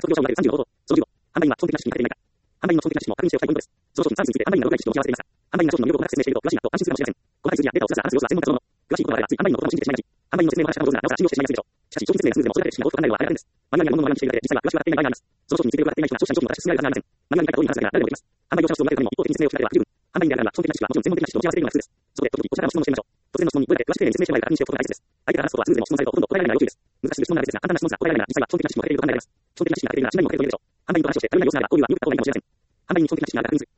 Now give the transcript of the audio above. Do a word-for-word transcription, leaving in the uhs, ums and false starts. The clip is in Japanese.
業者を上げるさんじゅうの方法。そのじゅうご、販売員は基本的な知識に欠けていないか。販売員の基本的な知識も確認しておきたいポイントです。その商品サービスについて販売員の動画知識を共有していますか。販売員が商品の魅力を細かく説明していると詳しいなと安心するかもしれません。細かい数字やデータをずらずら話す様子は専門家の詳しいことがあればつい販売員のことも信じてしまいがち。販売員の説明も話し方が上手ならなおさら信用してしまいやすいでしょう。しかし、商品説明がスムーズでもそれだけ知識が豊富かないのは早いです。マニュアルや論文の内容にしているだけで実際は詳しくわかっていない場合があります。その商品についてよくわかっていない人が消費者に商品を正しく進められるはずがありません。マニュアルに書いた通りに話すだけなら誰でもできます。販売業者の質問を投げるためにも一方的に説明を聞かれれば不十分。販売員であるならば基本的な知識はもちろん専門的な知識と持ち合わせているのが普通です。そこで時々こちらからの質問をしてみましょう。突然の質問にどれだけ詳しく丁寧に説明してもらえるか確認しておくことが大切です。相手から話すことはスムーズでも質問されるとほとんど答えられないなら要注意です。難しい質問なだけですが簡単な質問が答えられないなら実際は基本的な知識も欠けていると考えられます。基本的な知識が欠けているなら信頼にも欠けているでしょう。販売員と話をして足りない様子ならば行為は見抜くことが多いかもしれません。販売員に基本的な知識があるか確認する。